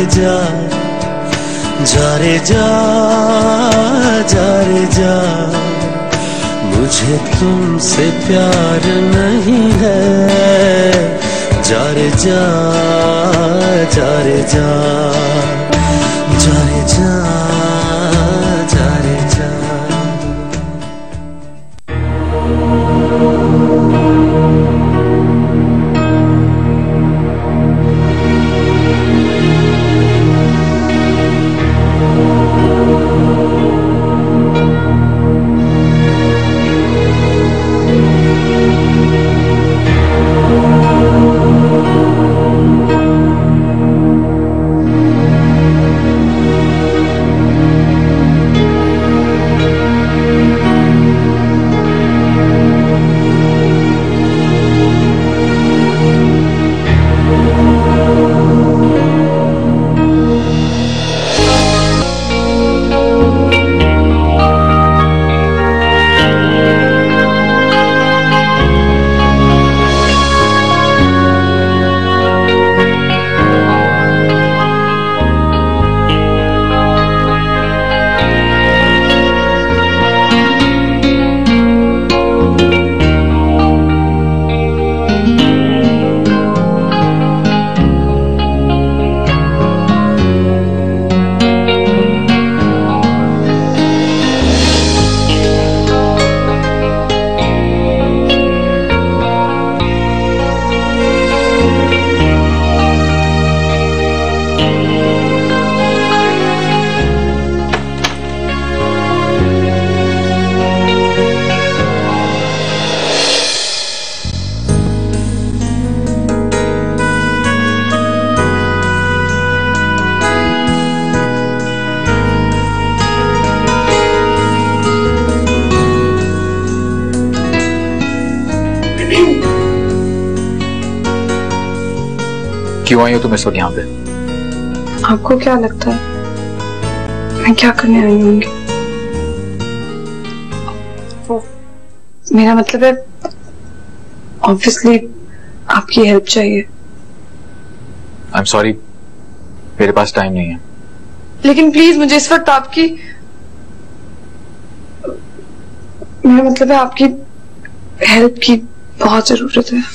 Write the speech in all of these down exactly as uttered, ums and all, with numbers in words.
जा जा रे जा जा रे जा, मुझे तुमसे प्यार नहीं है, जा रे जा जा रे जा जा रे जा जा रे जा। क्यों आई हो तुम इस वक्त यहाँ पे? आपको क्या लगता है मैं क्या करने आई होंगी? मेरा मतलब है ऑब्वियसली आपकी हेल्प चाहिए। आई एम सॉरी, मेरे पास टाइम नहीं है। लेकिन प्लीज मुझे इस वक्त आपकी, मेरा मतलब है आपकी हेल्प की बहुत जरूरत है।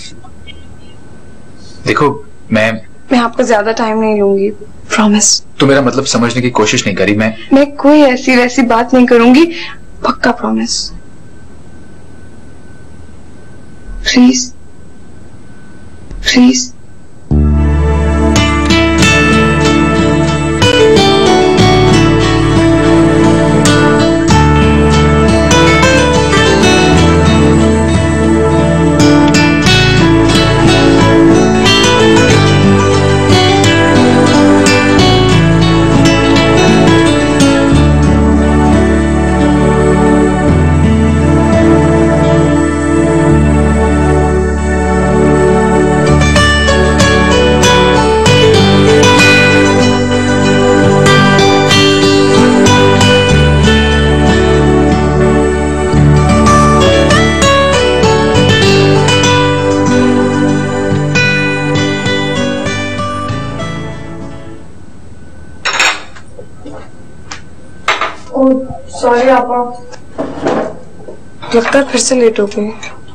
देखो मैं मैं आपका ज्यादा टाइम नहीं लूंगी, प्रॉमिस। तो मेरा मतलब समझने की कोशिश नहीं करी। मैं मैं कोई ऐसी वैसी बात नहीं करूंगी, पक्का प्रॉमिस। Please please. सॉरी आपा, लगता है फिर से लेट हो गई।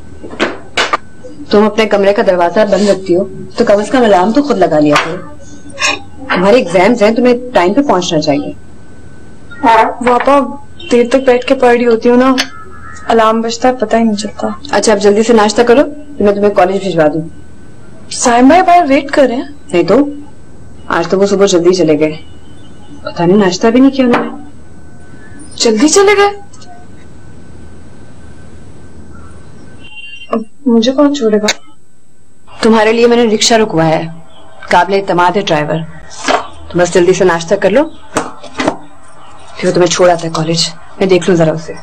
तुम अपने कमरे का दरवाजा बंद रखती हो तो कम से कम अलार्म तो खुद लगा लिया करो। तुम्हारे एग्जाम्स हैं, तुम्हें टाइम पे पहुंचना चाहिए। वो आपा देर तक बैठ के पढ़ रही होती हूँ ना, अलार्म बजता है पता ही नहीं चलता। अच्छा अब जल्दी से नाश्ता करो तो मैं तुम्हें कॉलेज भिजवा दूँ। साइम भाई बाहर वेट कर रहे हैं। नहीं तो आज तो वो सुबह जल्दी चले गए, पता नहीं नाश्ता भी नहीं किया उन्होंने। जल्दी चले गए? अब मुझे कौन छोड़ेगा? तुम्हारे लिए मैंने रिक्शा रुकवाया है, काबिल एतमाद है ड्राइवर। तुम बस जल्दी से नाश्ता कर लो, फिर तुम्हें छोड़ आता है कॉलेज। मैं देख लूं जरा उसे।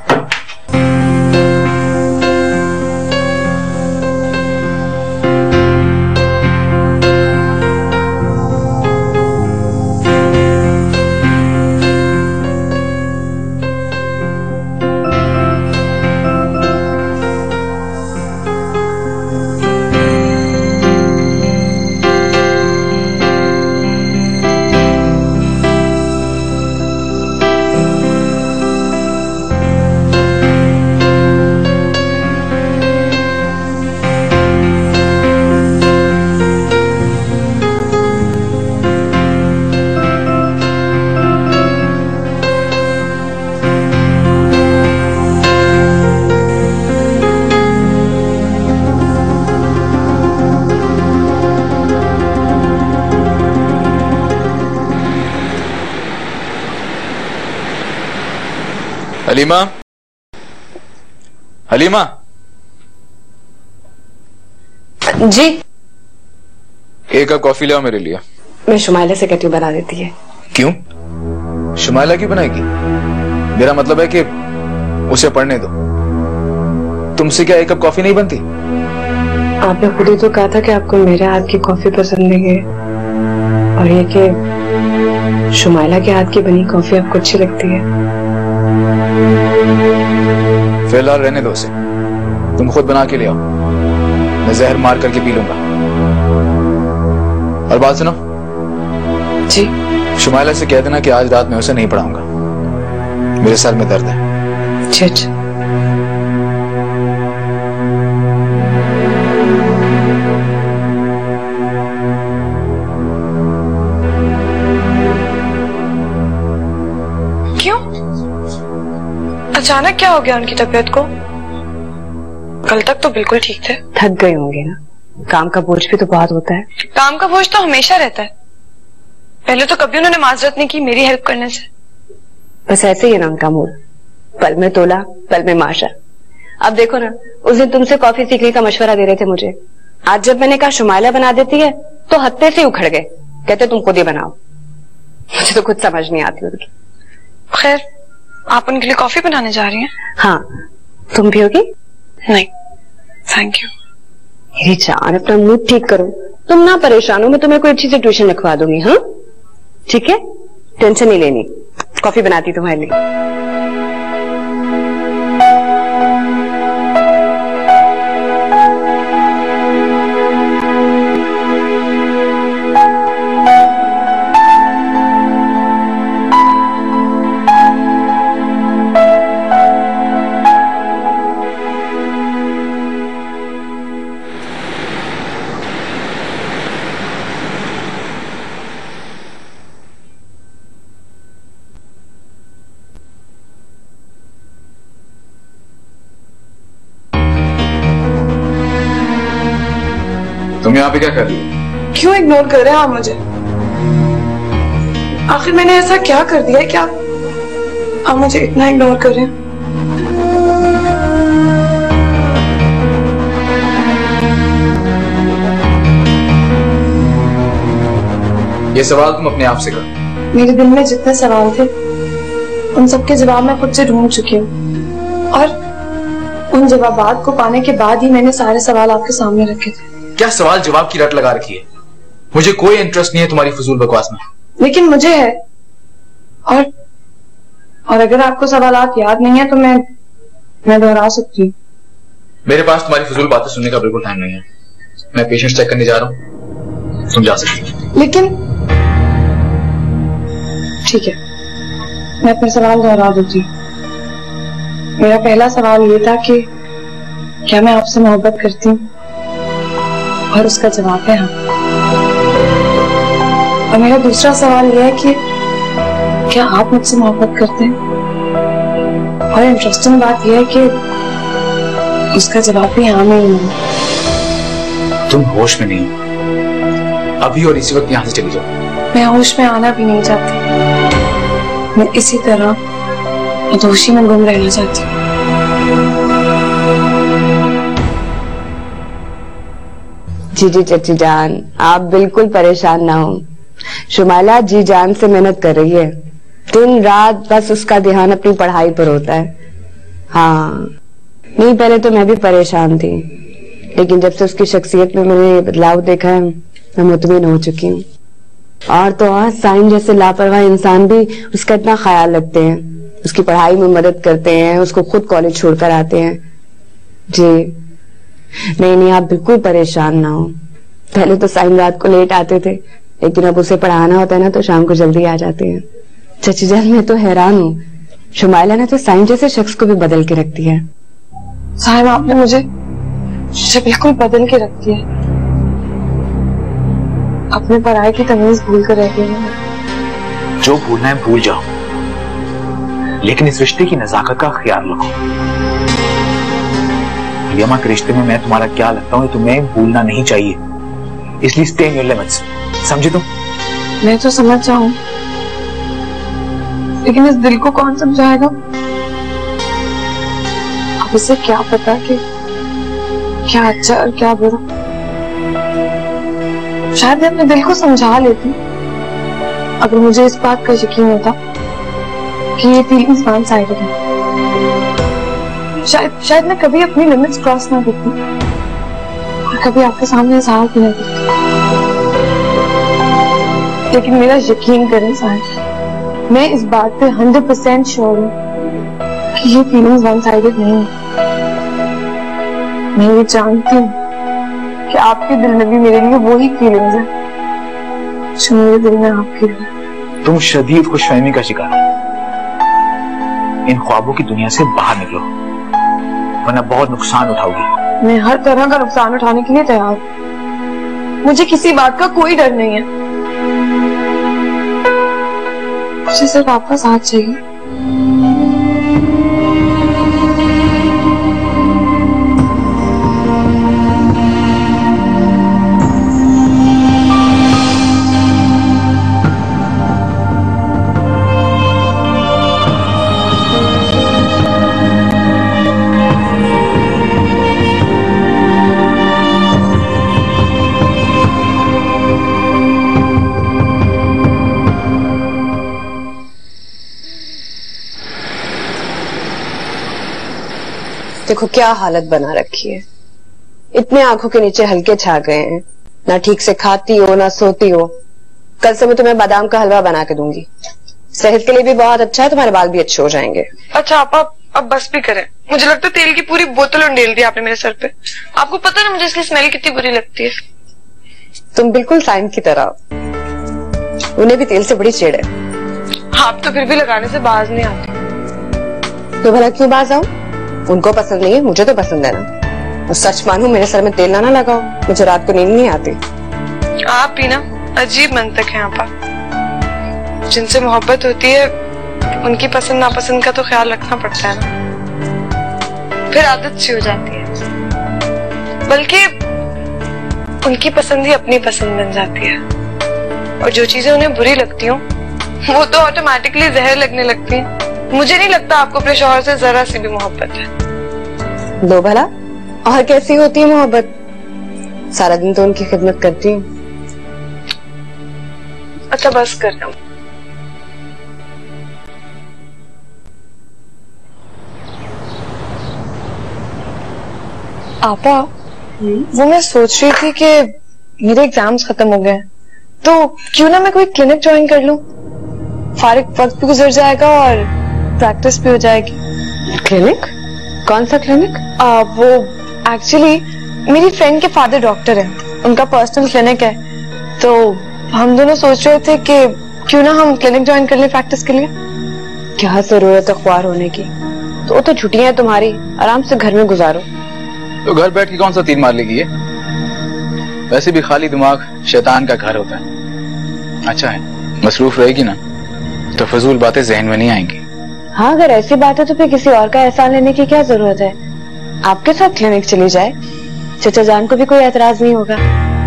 हलीमा, हलीमा। जी। एक कप कॉफी ले आओ मेरे लिए। मैं शुमाइला से कहती हूँ बना देती है। क्यों? शुमाइला क्यों बनाएगी? मेरा मतलब है कि उसे पढ़ने दो। तुमसे क्या एक कप कॉफी नहीं बनती? आपने खुद ही तो कहा था कि आपको मेरे हाथ की कॉफी पसंद नहीं है, और ये कि शुमाइला के हाथ की बनी कॉफी आपको अच्छी लगती है। फिलहाल रहने दो उसे, तुम खुद बना के ले आओ, मैं जहर मार करके पी लूंगा। और बात सुनो जी। शुमाइला से कह देना कि आज रात में उसे नहीं पढ़ाऊंगा, मेरे सर में दर्द है। जी अच्छा। क्यों? अचानक क्या हो गया उनकी तबीयत को? कल तक तो बिल्कुल ठीक थे। थक गए होंगे ना, काम का बोझ भी तो बहुत होता है। काम का बोझ तो हमेशा रहता है। पहले तो कभी उन्होंने माजरत नहीं की मेरी हेल्प करने से। बस ऐसे ही है ना उनका मूड, पल में तोला पल में माशा। अब देखो ना, उस दिन तुमसे कॉफी सीखने का मशवरा दे रहे थे मुझे, आज जब मैंने कहा शुमाइला बना देती है तो हत्ते से उखड़ गए, कहते तुम खुद ही बनाओ। मुझे तो कुछ समझ नहीं आती उनकी। खैर, आप उनके लिए कॉफी बनाने जा रही हैं? हाँ, तुम भी होगी? नहीं थैंक यू। मेरी जान, अपना मूड ठीक करो, तुम ना परेशान हो, मैं तुम्हें कोई अच्छी सी ट्यूशन लिखवा दूंगी। हाँ ठीक है, टेंशन नहीं लेनी। कॉफी बनाती तुम्हारे लिए। तुम यहाँ पे क्या कर रही हो? क्यों इग्नोर कर रहे हैं आप मुझे? आखिर मैंने ऐसा क्या कर दिया है क्या आप मुझे इतना इग्नोर कर रहे हैं? ये सवाल तुम अपने आप से करो। मेरे दिल में जितने सवाल थे उन सबके जवाब मैं खुद से ढूंढ चुकी हूँ, और उन जवाबात को पाने के बाद ही मैंने सारे सवाल आपके सामने रखे थे। क्या सवाल जवाब की रट लगा रखी है? मुझे कोई इंटरेस्ट नहीं है तुम्हारी फजूल बकवास में। लेकिन मुझे है, और और अगर आपको सवालात याद नहीं है तो मैं मैं दोहरा सकती हूँ। मेरे पास तुम्हारी फजूल बातें सुनने का बिल्कुल टाइम नहीं है। मैं पेशेंट चेक करने जा रहा हूँ, तुम जा सकती हो। लेकिन ठीक है, मैं अपने सवाल दोहरा देती हूँ। मेरा पहला सवाल ये था कि क्या मैं आपसे मोहब्बत करती हूँ, और उसका जवाब है हाँ। और मेरा दूसरा सवाल यह है कि क्या आप मुझसे मोहब्बत करते हैं? और इंटरेस्टिंग बात यह है कि उसका जवाब भी हाँ में ही है। तुम होश में नहीं हो, अभी और इसी वक्त यहाँ से चली जाओ। मैं होश में आना भी नहीं चाहती, मैं इसी तरह अधोशी में गुम रहना चाहती हूँ। जी जी चची जान, आप बिल्कुल परेशान ना हो। शुमाइला जी जान से मेहनत कर रही है, दिन रात बस उसका ध्यान अपनी पढ़ाई पर होता है। हाँ नहीं, पहले तो मैं भी परेशान थी, लेकिन जब से उसकी शख्सियत में मैंने बदलाव देखा है मैं मुतमिन हो चुकी हूँ। और तो और साइम जैसे लापरवाह इंसान भी उसका इतना ख्याल रखते हैं, उसकी पढ़ाई में मदद करते हैं, उसको खुद कॉलेज छोड़कर आते हैं। जी नहीं नहीं, आप बिल्कुल परेशान ना हो। पहले तो साइम रात को लेट आते थे, लेकिन अब उसे पढ़ाना होता है ना तो शाम को जल्दी आ जाते हैं। चची जान मैं तो हैरान हूँ, शुमाइला ने तो साइम जैसे शख्स को भी बदल के रख दिया है। साहिब आपने मुझे मुझे बिल्कुल बदल के रख दिया। अपने पढ़ाई की तमीज भूल कर रह गई। जो भूलना है भूल जाओ, लेकिन इस रिश्ते की नजाकत का ख्याल रखो। यमा के रिश्ते में मैं तुम्हारा क्या लगता हूँ तुम्हें भूलना नहीं चाहिए, इसलिए स्टे इन योर लिमिट्स, समझे तुम? मैं तो समझ जाऊं, लेकिन इस दिल को कौन समझाएगा? अब इसे क्या पता कि क्या अच्छा और क्या बुरा। शायद मैं अपने दिल को समझा लेती अगर मुझे इस बात का यकीन होता कि ये फीलिंग्स वन साइडेड है। शायद शायद मैं कभी अपनी लिमिट्स क्रॉस ना करती और कभी आपके सामने इजहार भी ना करती। लेकिन मेरा यकीन करें साहिर, मैं इस बात पे हंड्रेड परसेंट श्योर हूँ कि ये फीलिंग्स वन साइडेड नहीं है। मैं ये जानती हूँ कि आपके दिल में भी मेरे लिए वही फीलिंग्स है जो मेरे दिल में आपके लिए। तुम शदीद खुशफहमी का शिकार हो। इन ख्वाबों की दुनिया से बाहर निकलो, वरना बहुत नुकसान उठाओगी। मैं हर तरह का नुकसान उठाने के लिए तैयार हूँ। मुझे किसी बात का कोई डर नहीं है। मुझे सिर्फ आपका साथ चाहिए। देखो क्या हालत बना रखी है। इतने आंखों के नीचे हल्के छा गए हैं, ना ठीक से खाती हो ना सोती हो। कल से मैं तुम्हें बादाम का हलवा बना के दूंगी, सेहत के लिए भी बहुत अच्छा है, तुम्हारे बाल भी अच्छे हो जाएंगे। अच्छा आप अब बस भी करें। मुझे लगता है तेल की पूरी बोतल उंडेल दी आपने मेरे सर पे। आपको पता है ना मुझे इसकी स्मेल कितनी बुरी लगती है। तुम बिल्कुल साइम की तरह, उन्हें भी तेल से बड़ी चिढ़ है। आप तो फिर भी लगाने से बाज नहीं आती। तो भला क्यों बाज आऊं? उनको पसंद नहीं है, मुझे तो पसंद है ना। और सच मानू मेरे सर में तेल ना ना लगाओ, मुझे रात को नींद नहीं आती। आप भी ना अजीब मंतक है आपा। जिनसे मोहब्बत होती है उनकी पसंद नापसंद का तो ख्याल रखना पड़ता है ना, फिर आदत सी हो जाती है। बल्कि उनकी पसंद ही अपनी पसंद बन जाती है, और जो चीजें उन्हें बुरी लगती हो वो तो ऑटोमेटिकली जहर लगने लगती है। मुझे नहीं लगता आपको अपने शौहर से जरा सी भी मोहब्बत है। दो भला, और कैसी होती है मोहब्बत? सारा दिन तो उनकी खिदमत करती हूँ। अच्छा बस कर रहा हूँ। आपा, वो मैं सोच रही थी कि मेरे एग्जाम्स खत्म हो गए, तो क्यों ना मैं कोई क्लिनिक ज्वाइन कर लूं। फारिग वक्त भी गुजर जाएगा और प्रैक्टिस भी हो जाएगी। क्लिनिक? कौन सा क्लिनिक? आ, वो एक्चुअली मेरी फ्रेंड के फादर डॉक्टर हैं, उनका पर्सनल क्लिनिक है। तो हम दोनों सोच रहे थे कि क्यों ना हम क्लिनिक ज्वाइन कर लें प्रैक्टिस के लिए। क्या जरूरत है ख्वार होने की? तो तो छुट्टियां हैं तुम्हारी, आराम से घर में गुजारो। तो घर बैठ के कौन सा तीर मार लेगी ये? वैसे भी खाली दिमाग शैतान का घर होता है। अच्छा है, मसरूफ रहेगी ना तो फजूल बातें जहन में नहीं आएंगी। हाँ, अगर ऐसी बात है तो फिर किसी और का एहसान लेने की क्या जरूरत है? आपके साथ क्लिनिक चली जाए, चचा जान को भी कोई एतराज नहीं होगा।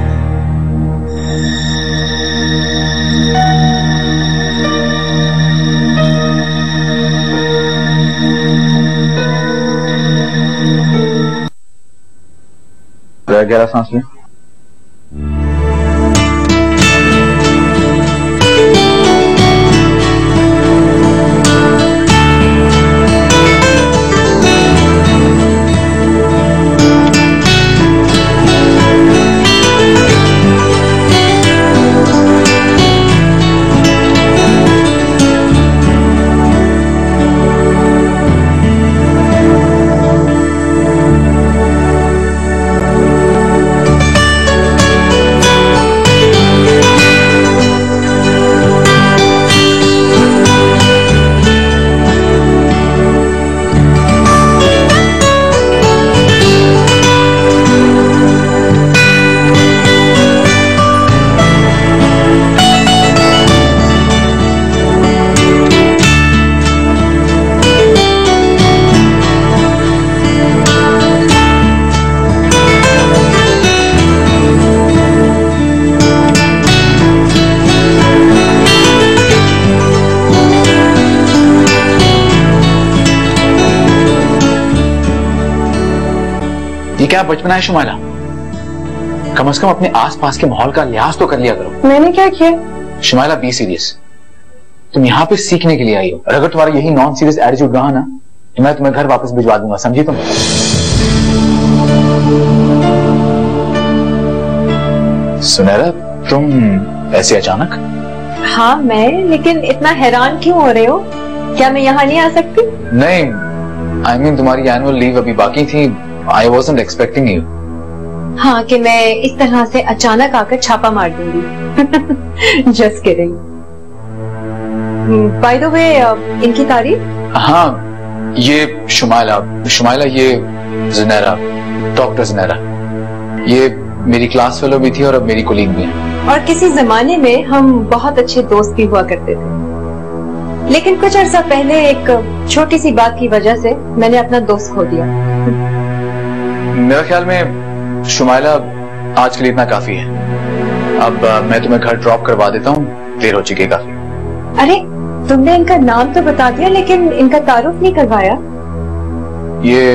गहरा सांस लें। ये क्या बचपना है शुमाइला? कम से कम अपने आसपास के माहौल का लिहाज तो कर लिया करो। मैंने क्या किया? शुमाइला बी सीरियस, तुम यहाँ पे सीखने के लिए आई हो, और अगर तुम्हारा यही नॉन सीरियस एटीट्यूड रहा ना तो मैं तुम्हें घर वापस भिजवा दूंगा, समझी तुम? सुनहरा, तुम ऐसे अचानक? हाँ मैं, लेकिन इतना हैरान क्यों हो रहे हो? क्या मैं यहाँ नहीं आ सकती? नहीं, आई I मीन mean, तुम्हारी एनुअल लीव अभी बाकी थी। I wasn't expecting you. हाँ, कि मैं इस तरह से अचानक आकर छापा मार दूंगी। Just kidding. By the way, इनकी तारीफ? हाँ, ये शुमाइला, शुमाइला ये ज़ुनैरा, डॉक्टर ज़ुनैरा। ये मेरी क्लास फेलो भी थी और अब मेरी कोलीग भी है। और किसी जमाने में हम बहुत अच्छे दोस्त भी हुआ करते थे, लेकिन कुछ अर्सा पहले एक छोटी सी बात की वजह से मैंने अपना दोस्त खो दिया। मेरा ख्याल में शुमाइला आज के लिए इतना काफी है। अब आ, मैं तुम्हें घर ड्रॉप करवा देता हूँ, देर हो चुकी है काफी। अरे, तुमने इनका नाम तो बता दिया लेकिन इनका तारुफ नहीं करवाया। ये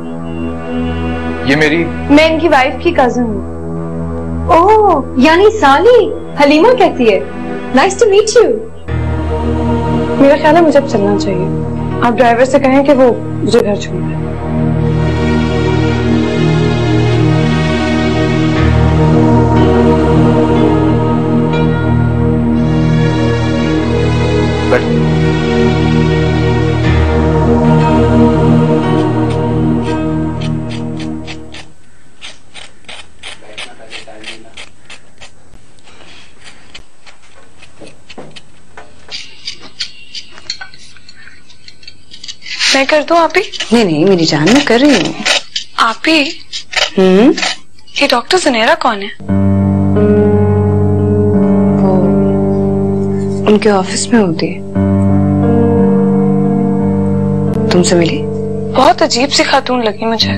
ये मेरी मैं इनकी वाइफ की कजिन हूँ। ओह, यानी साली हलीमा कहती है। Nice to meet you. मेरा ख्याल है मुझे अब चलना चाहिए। आप ड्राइवर से कहें कि वो मुझे घर छोड़ दे। मैं कर दूं आप ही? नहीं नहीं मेरी जान, मैं कर रही हूँ। आप ही? हम्म, ये डॉक्टर ज़ुनैरा कौन है? वो उनके ऑफिस में होती है। तुमसे मिली? बहुत अजीब सी खातून लगी मुझे।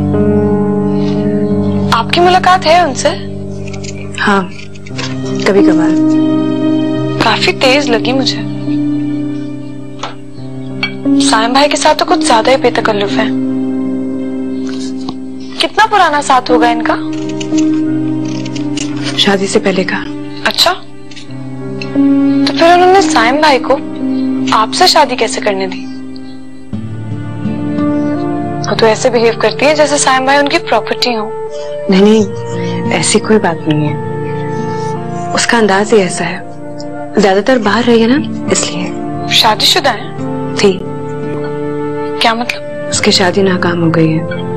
आपकी मुलाकात है उनसे? हाँ, कभी कभार। काफी तेज लगी मुझे। साइम भाई के साथ तो कुछ ज्यादा ही बेतकल्लुफ है। कितना पुराना साथ होगा इनका? शादी से पहले का। अच्छा, तो फिर उन्होंने साइम भाई को आपसे शादी कैसे करने दी? वो तो ऐसे बिहेव करती है जैसे साइम भाई उनकी प्रॉपर्टी हो। नहीं नहीं, ऐसी कोई बात नहीं है। उसका अंदाज ही ऐसा है। ज्यादातर बाहर रही है ना, इसलिए। शादीशुदा है? थी। क्या मतलब? उसकी शादी नाकाम हो गई है,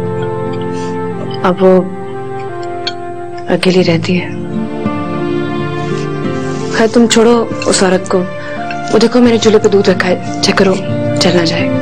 अब वो अकेली रहती है। खैर तुम छोड़ो उस औरत को। वो देखो मेरे चूल्हे पे दूध रखा है, चेक करो, चलना जाए।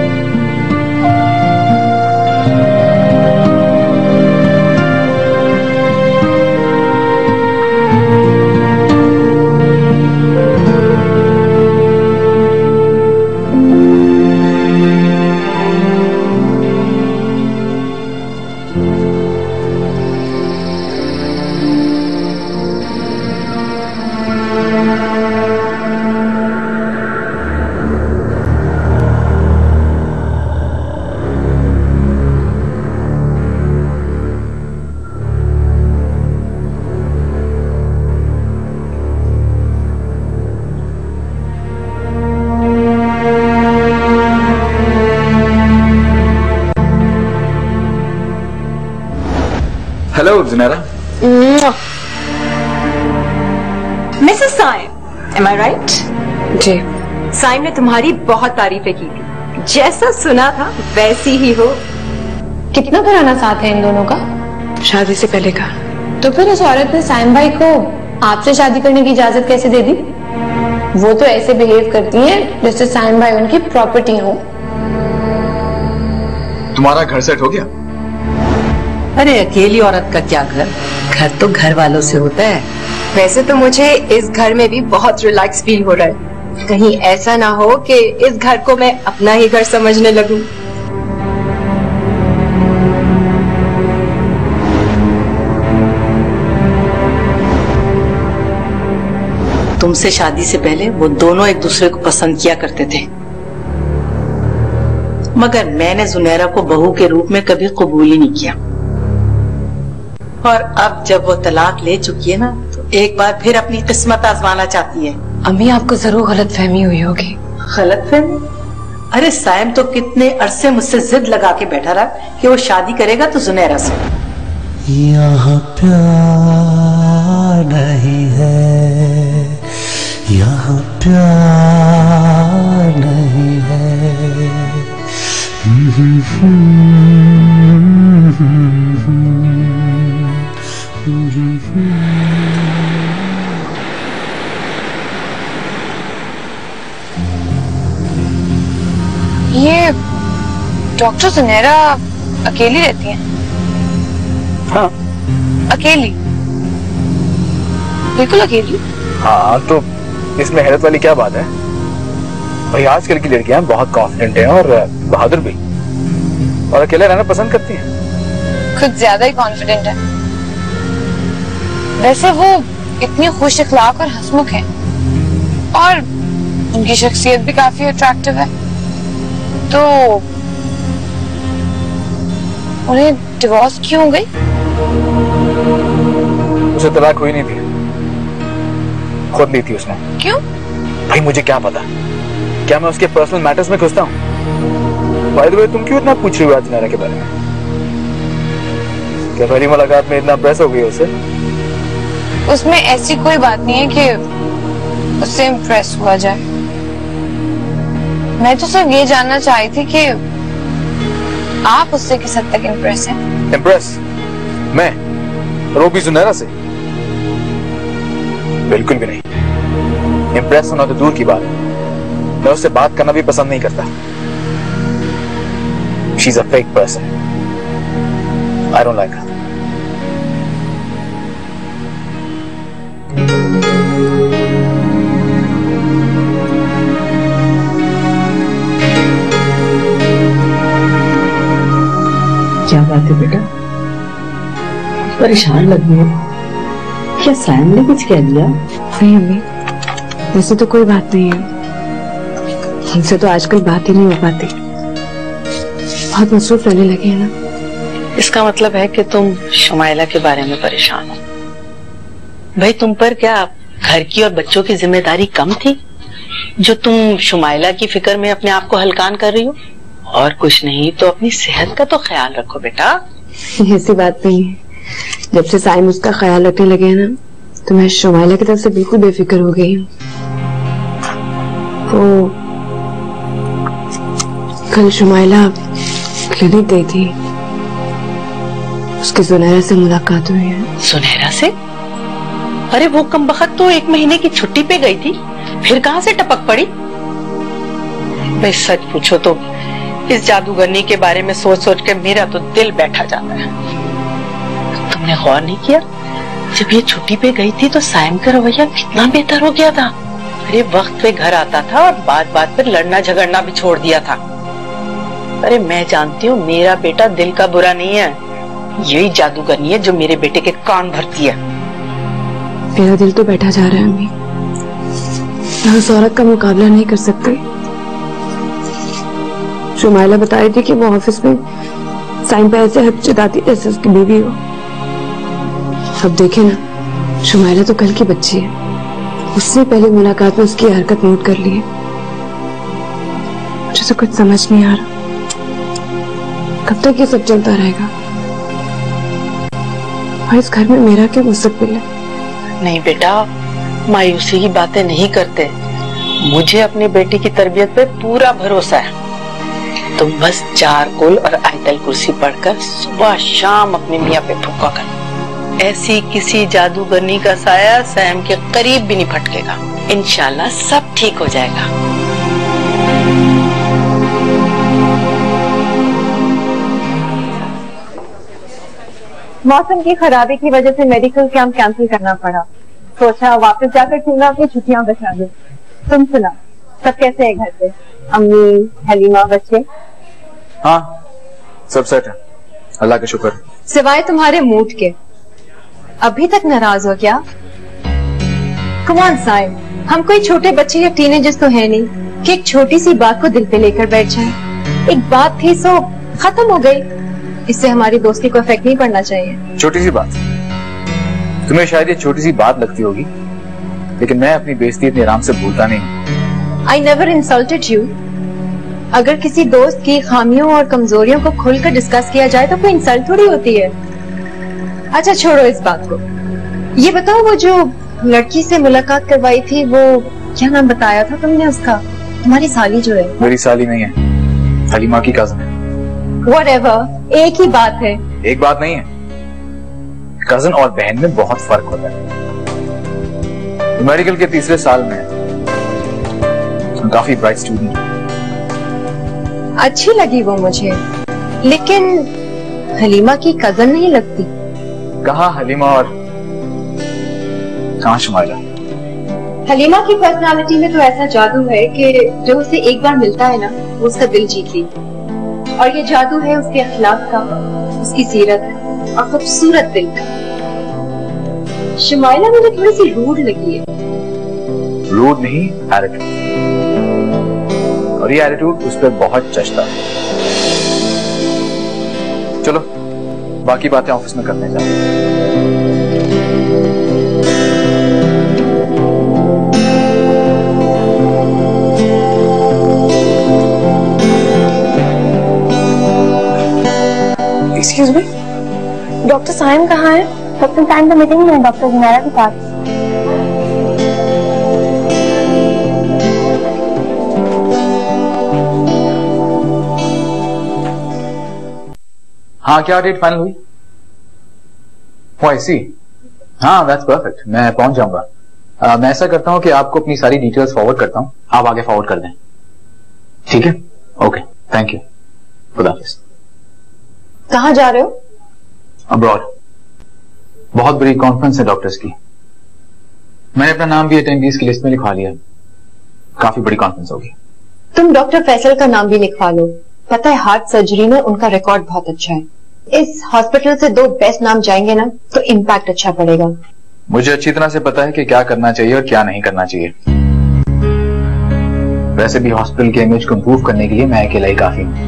Hello Zunaira. Mrs Saim, am I right? जी। साइम ने तुम्हारी बहुत तारीफें की थी। जैसा सुना था वैसी ही हो। कितना पुराना साथ है इन दोनों का? शादी से पहले का। तो फिर उस औरत ने साइम भाई को आपसे शादी करने की इजाजत कैसे दे दी? वो तो ऐसे बिहेव करती है जैसे साइम भाई उनकी प्रॉपर्टी हो। तुम्हारा घर सेट हो गया? अरे अकेली औरत का क्या घर, घर तो घर वालों से होता है। वैसे तो मुझे इस घर में भी बहुत रिलैक्स फील हो रहा है। कहीं ऐसा ना हो कि इस घर को मैं अपना ही घर समझने लगूं। तुमसे शादी से पहले वो दोनों एक दूसरे को पसंद किया करते थे, मगर मैंने ज़ुनैरा को बहू के रूप में कभी कबूल ही नहीं किया। और अब जब वो तलाक ले चुकी है ना, तो एक बार फिर अपनी किस्मत आजमाना चाहती है। अम्मी आपको जरूर गलत फहमी हुई होगी। गलत फहमी? अरे साइम तो कितने अरसे मुझसे जिद लगा के बैठा रहा कि वो शादी करेगा तो जुनैरा से। यहाँ प्यार नहीं है, यहाँ प्यार नहीं है। ये डॉक्टर सुनहरा अकेली रहती हैं? हाँ अकेली? बिल्कुल अकेली? हाँ, तो इसमें हैरत वाली क्या बात है भाई? आजकल की लड़कियां बहुत कॉन्फिडेंट हैं और बहादुर भी, और अकेले रहना पसंद करती हैं। खुद ज्यादा ही कॉन्फिडेंट है। वैसे वो इतनी खुश अखलाक और हंसमुख है, और उनकी शख्सियत भी काफी अट्रैक्टिव है। तो उन्हें डिवोर्स क्यों हो गई? उसे तलाक हुई नहीं थी, खुद ली थी उसने। क्यों? भाई मुझे क्या पता, क्या मैं उसके पर्सनल मैटर्स में घुसता हूँ? बाय द वे, तुम क्यों इतना पूछ रही हो आज जुनैरा के बारे में? क्या पहली मुलाकात में इतना प्रेस हो गई उसे? उसमें ऐसी कोई बात नहीं है कि उससे इम्प्रेस हुआ जाए। मैं तो सिर्फ ये जानना चाहती थी कि आप उससे किस हद तक इम्प्रेस हैं? इम्प्रेस? मैं? रोबी जुनैरा से? बिल्कुल भी नहीं। इम्प्रेस होना तो दूर की बात है, मैं उससे बात करना भी पसंद नहीं करता। She's a fake person. I don't like her. क्या बात है बेटा, परेशान लग रही है? क्या साइम ने कुछ कह दिया? नहीं अम्मी, वैसे तो कोई बात नहीं है। हमसे तो आजकल बात ही नहीं हो पाती, बहुत मसरूफ रहने लगे हैं ना। इसका मतलब है कि तुम शुमाइला के बारे में परेशान हो। भाई तुम पर क्या घर की और बच्चों की जिम्मेदारी कम थी जो तुम शुमाइला की फिक्र में अपने आप को हलकान कर रही हो? और कुछ नहीं तो अपनी सेहत का तो ख्याल रखो बेटा। ऐसी बात नहीं है, जब से साइम उसका ख्याल रखने लगे हैं ना, तो मैं शुमाइला की तरफ से बिल्कुल बेफिक्र हो गई हूँ। वो कल शुमाइला क्लिनिक गई थी, उसके सुनहरा से मुलाकात हुई है। सुनहरा से? अरे वो कमबख्त तो एक महीने की छुट्टी पे गई थी, फिर कहां से टपक पड़ी? मैं सच पूछो तो इस जादूगरनी के बारे में सोच सोच के मेरा तो दिल बैठा जाता है। तुमने गौर नहीं किया, जब ये छुट्टी पे गई थी तो साइम का रवैया कितना बेहतर हो गया था। अरे वक्त पे घर आता था और बात बात पर लड़ना झगड़ना भी छोड़ दिया था। अरे मैं जानती हूँ मेरा बेटा दिल का बुरा नहीं है, यही जादूगरनी है जो मेरे बेटे के कान भरती है। मेरा दिल तो बैठा जा रहा है अम्मी, मैं उस औरत का मुकाबला नहीं कर सकती। शुमाइला बता रही थी कि वो ऑफिस में साइम पे ऐसे हद जताती जैसे उसकी बीवी हो। अब देखे ना, शुमाइला तो कल की बच्ची है, उससे पहले मुलाकात में उसकी हरकत नोट कर ली है। मुझे तो कुछ समझ नहीं आ रहा, कब तक ये सब चलता रहेगा? और इस घर में मेरा क्या मुस्तकबिल है? नहीं बेटा, मायूसी की बातें नहीं करते। मुझे अपने बेटे की तरबियत पे पूरा भरोसा है। तुम बस चार कुल और आयतल कुर्सी पढ़कर सुबह शाम अपने मियाँ पे फूका कर। ऐसी किसी जादूगरनी का साया सैम के करीब भी नहीं फटकेगा। इंशाल्लाह सब ठीक हो जाएगा। मौसम की खराबी की वजह से मेडिकल कैंप कैंसिल करना पड़ा। सोचा वापस जाकर क्यों ना अपनी छुट्टियां बचा दो। तुम सुना, सब कैसे है घर पे? अम्मी, हलीमा, बच्चे? हाँ, सब सेट है, अल्लाह का शुक्र। सिवाय तुम्हारे मूड के। अभी तक नाराज हो क्या? कम ऑन साइम, हम कोई छोटे बच्चे या टीनेजर्स तो है नहीं कि एक छोटी सी बात को दिल पे लेकर बैठ जाए। एक बात थी सो खत्म हो गई, इससे हमारी दोस्ती को इफेक्ट नहीं पड़ना चाहिए। छोटी सी बात तुम्हें शायद ये छोटी सी बात लगती होगी, लेकिन मैं अपनी बेइज्जती इतनी आराम से भूलता नहीं। I never insulted you. अगर किसी दोस्त की खामियों और कमजोरियों को खुलकर डिस्कस किया जाए तो कोई इंसल्ट थोड़ी होती है। अच्छा छोड़ो इस बात को, ये बताओ वो जो लड़की से मुलाकात करवाई थी, वो क्या नाम बताया था तुमने उसका? तुम्हारी साली जो है। मेरी साली नहीं है, हलीमा की कजन है। Whatever, एक ही बात है। एक बात नहीं है, कजन और बहन में बहुत फर्क होता है। मेडिकल के तीसरे साल में काफी ब्राइट स्टूडेंट। अच्छी लगी वो मुझे, लेकिन हलीमा की कजन नहीं लगती। कहाँ हलीमा और कहाँ शुमाइला? हलीमा की पर्सनालिटी में तो ऐसा जादू है कि जो उसे एक बार मिलता है ना, वो उसका दिल जीत ली। और ये जादू है उसके अखलाक का, उसकी सीरत और खूबसूरत दिल का। शुमाइला मुझे थोड़ी सी रूड लगी है। रूड नहीं, एटीट्यूड। और ये एटीट्यूड उस पर बहुत जचता है। चलो बाकी बातें ऑफिस में करने जाते हैं। एक्सक्यूज मी, डॉक्टर साइम कहाँ है? डॉक्टर साइम तो मीटिंग में है डॉक्टर जुनैरा के साथ। हाँ, क्या डेट फाइनल हुई? ओ आई सी। हाँ, दैट्स परफेक्ट, मैं पहुंच जाऊंगा। uh, मैं ऐसा करता हूँ कि आपको अपनी सारी डिटेल्स फॉरवर्ड करता हूँ, आप आगे फॉरवर्ड कर दें। ठीक है? Okay, thank you. खुदा हाफिज़। कहाँ जा रहे हो? अब्रॉड। बहुत बड़ी कॉन्फ्रेंस है डॉक्टर्स की। मैंने अपना नाम भी अटेंडीज की लिस्ट में लिखवा लिया। काफी बड़ी कॉन्फ्रेंस होगी। तुम डॉक्टर फैसल का नाम भी लिखवा लो। पता है हार्ट सर्जरी में उनका रिकॉर्ड बहुत अच्छा है। इस हॉस्पिटल से दो बेस्ट नाम जाएंगे ना तो इम्पैक्ट अच्छा पड़ेगा। मुझे अच्छी तरह से पता है कि क्या करना चाहिए और क्या नहीं करना चाहिए। वैसे भी हॉस्पिटल के इमेज को इंप्रूव करने के लिए मैं अकेला ही काफी हूं।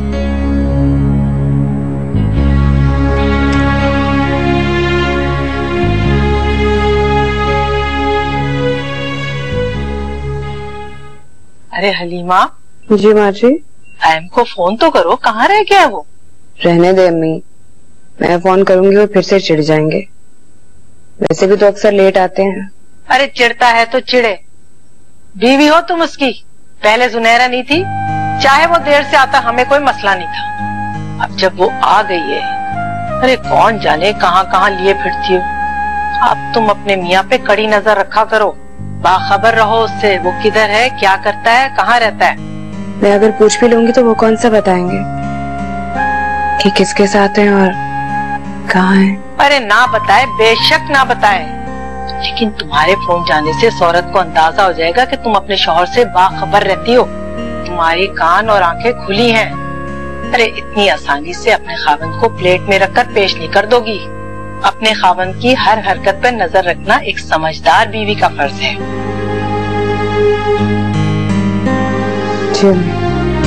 अरे हलीमा। जी माँ जी। साइम को फोन तो करो, कहाँ रह गया वो? रहने दे अम्मी, मैं फोन करूंगी वो फिर से चिढ़ जाएंगे। वैसे भी तो अक्सर लेट आते हैं। अरे चिढ़ता है तो चिढ़े, बीवी हो तुम उसकी। पहले जुनैरा नहीं थी, चाहे वो देर से आता हमें कोई मसला नहीं था। अब जब वो आ गई है, अरे कौन जाने कहाँ कहाँ लिए फिरती हो। अब तुम अपने मियाँ पे कड़ी नजर रखा करो, बाखबर रहो उससे, वो किधर है, क्या करता है, कहाँ रहता है। मैं अगर पूछ भी लूंगी तो वो कौन सा बताएंगे कि किसके साथ हैं और कहाँ हैं? अरे ना बताए, बेशक ना बताए, लेकिन तुम्हारे फोन जाने से इस औरत को अंदाजा हो जाएगा कि तुम अपने शौहर से बाखबर रहती हो। तुम्हारी कान और आंखें खुली हैं। अरे इतनी आसानी से अपने खावंद को प्लेट में रखकर पेश नहीं कर दोगी। अपने खावंद की हर हरकत पर नजर रखना एक समझदार बीवी का फर्ज है। जी।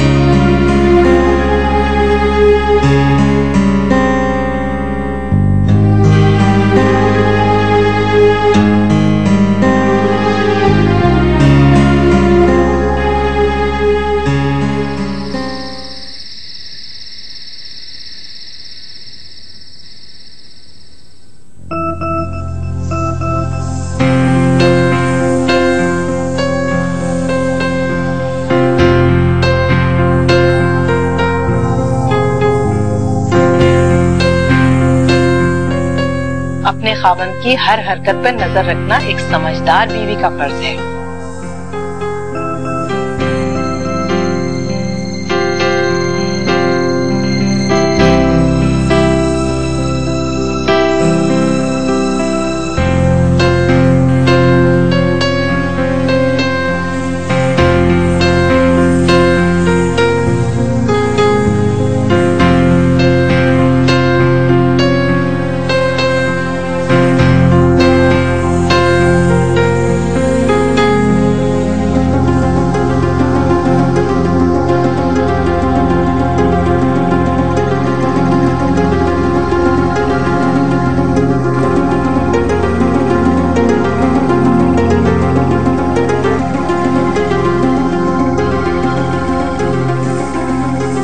अपने खावंद की हर हरकत पर नजर रखना एक समझदार बीवी का फर्ज है।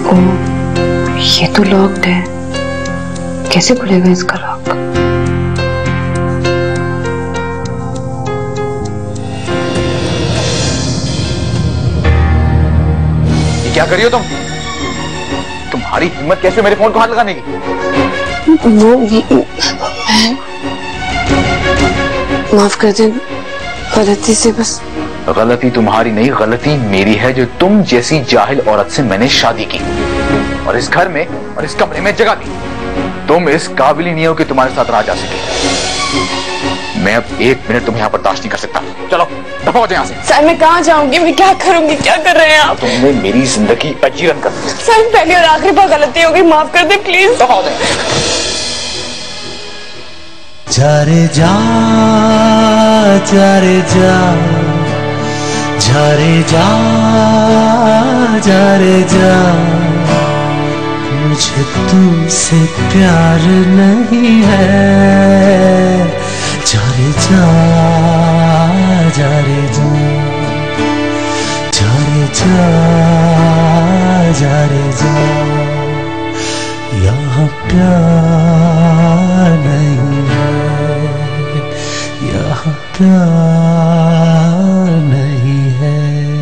ओह, ये तो लॉक्ड है, कैसे खुलेगा इसका लॉक? ये क्या कर रही हो तुम? तुम्हारी हिम्मत कैसे मेरे फोन को हाथ लगाने की? वो माफ कर दे, गलती से बस। गलती तुम्हारी नहीं, गलती मेरी है जो तुम जैसी जाहिल औरत से मैंने शादी की और इस घर में और इस कमरे में जगह दी। तुम इस काबिल ही नहीं हो कि तुम्हारे साथ रहा जा सके। मैं अब एक मिनट तुम्हें यहाँ बर्दाश्त नहीं कर सकता। चलो दफा हो जाए यहाँ से। सर मैं कहाँ जाऊंगी, मैं क्या करूंगी, क्या कर रहे हैं आप? तुमने मेरी जिंदगी अजीरन कर दी। सर पहली और आखिरी बार गलती हो गई, माफ कर दे प्लीज। दफा हो जाए। जा रे जा, जा रे जा, जा रे जा, जा रे जा, मुझे तुमसे प्यार नहीं है। जा रे जा, जा रे जा, जा रे जा, जा रे जा, यहाँ प्यार नहीं है, यहाँ प्यार नहीं है।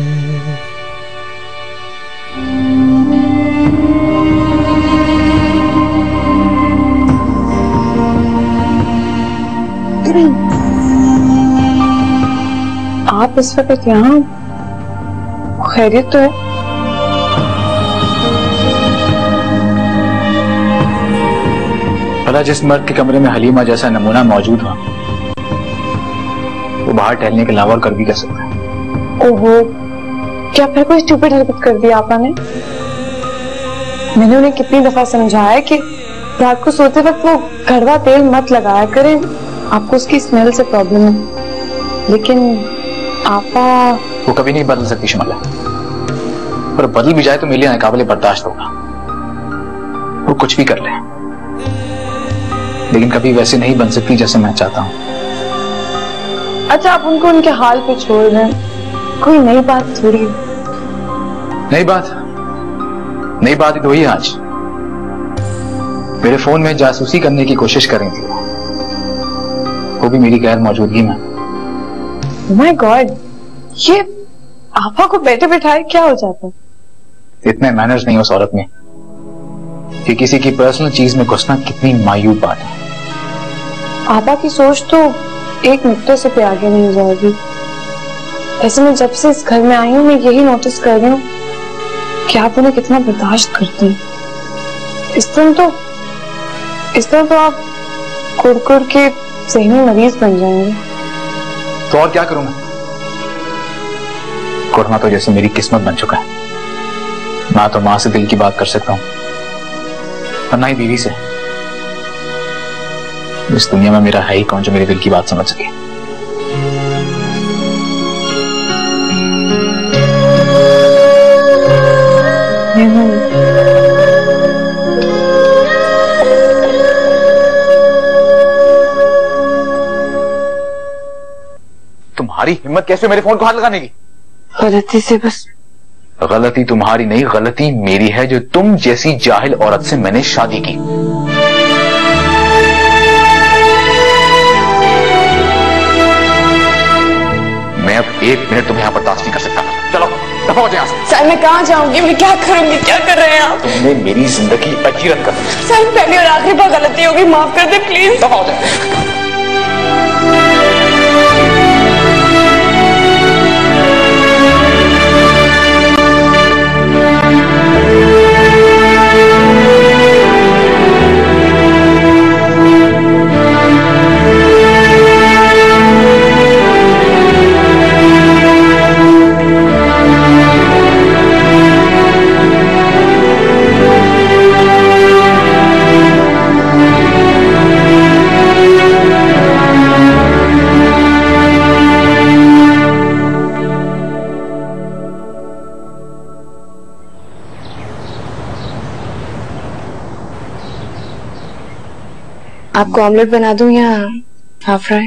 आप इस वक्त यहाँ, खैरियत तो है? भला जिस मर्द के कमरे में हलीमा जैसा नमूना मौजूद हुआ, वो बाहर टहलने के अलावा और कर भी कर सकता है। ओहो, क्या फिर कोई स्टूपिड हरकत कर दी आपा ने? मैंने उन्हें कितनी दफा समझाया है कि रात को सोते वक्त वो कड़वा तेल मत लगाया करें, आपको उसकी स्मेल से प्रॉब्लम है। लेकिन आपा वो कभी नहीं बदल सकती शिमला, और बदल भी जाए तो मेरे लिए नाकाबिले बर्दाश्त होगा। वो कुछ भी कर ले, लेकिन कभी वैसे नहीं बन सकती जैसे मैं चाहता हूँ। अच्छा आप उनको उनके हाल पे छोड़ दें, कोई नई बात थोड़ी। नई बात नई बात ही तो ही आज मेरे फोन में जासूसी करने की कोशिश कर रही थी, वो भी मेरी गैर मौजूदगी में। माय गॉड, ये आपा को बैठे बैठाए क्या हो जाता है? इतने मैनर्स नहीं उस औरत में कि किसी की पर्सनल चीज में घुसना कितनी मायूब बात है। आपा की सोच तो एक नुक्ते से पे आगे नहीं जाएगी। ऐसे में जब से इस घर में आई हूँ मैं यही नोटिस कर रही हूँ कि आप उन्हें कितना बर्दाश्त करते हैं। इस तरह तो इस तरह तो आप कुड़-कुड़ के ज़हनी मरीज बन जाएंगे। तो और क्या करूं मैं? कुड़ना तो जैसे मेरी किस्मत बन चुका है। ना तो मां से दिल की बात कर सकता हूं और ना ही बीवी से। इस दुनिया में मेरा है ही कौन जो मेरे दिल की बात समझ सके। तुम्हारी हिम्मत कैसे मेरे फोन को हाथ लगाने की? गलती से बस। गलती तुम्हारी नहीं, गलती मेरी है जो तुम जैसी जाहिल औरत से मैंने शादी की। मैं अब एक मिनट तुम्हें यहां बर्दाश्त नहीं कर सकता। चलो दफा हो जाए यहाँ से। सर मैं कहाँ जाऊंगी, मैं क्या करूंगी, क्या कर रहे हैं आप? तुमने मेरी जिंदगी अजीरन कर दी। सर पहली और आखिरी बार गलती होगी, माफ कर दे प्लीज। दफा हो जाए। आपको ऑमलेट बना दूं या हाफ फ्राई?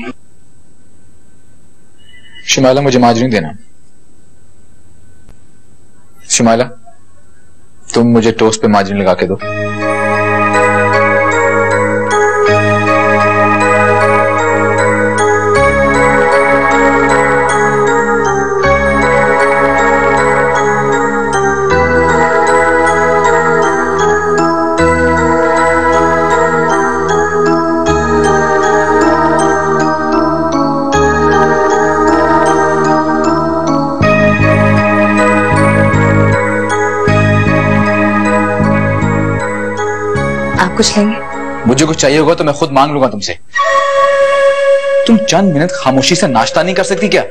शिमाला मुझे माजरी देना। शिमाला तुम मुझे टोस्ट पे मार्जिन लगा के दो। कुछ लेंगे? मुझे कुछ चाहिए होगा तो मैं खुद मांग लूंगा तुमसे। तुम चंद मिनट खामोशी से नाश्ता नहीं कर सकती क्या?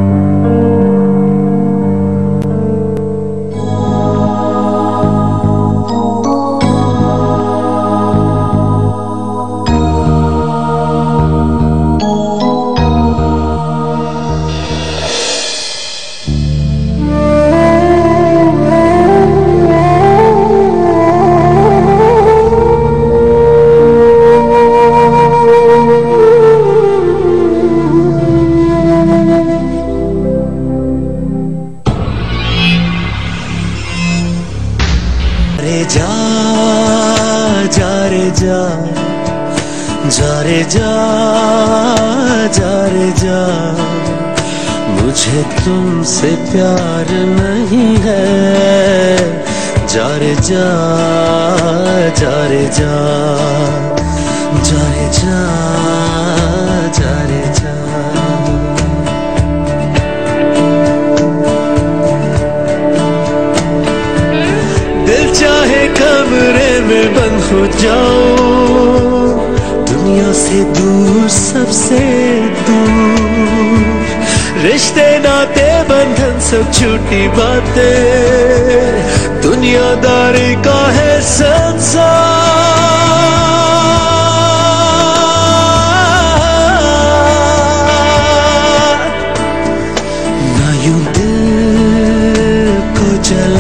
जा जा रे जा जा रे जा जा रे जा, मुझे तुमसे प्यार नहीं है। जा रे जा जा रे जा जा रे जा जा रे जा। दिल चाहे कमरे में बंद हो जाओ, दुनिया से दूर सबसे दूर, रिश्ते नाते बंधन सब झूठी बातें, दुनियादारी का है संसार। ना यूं दिल को जला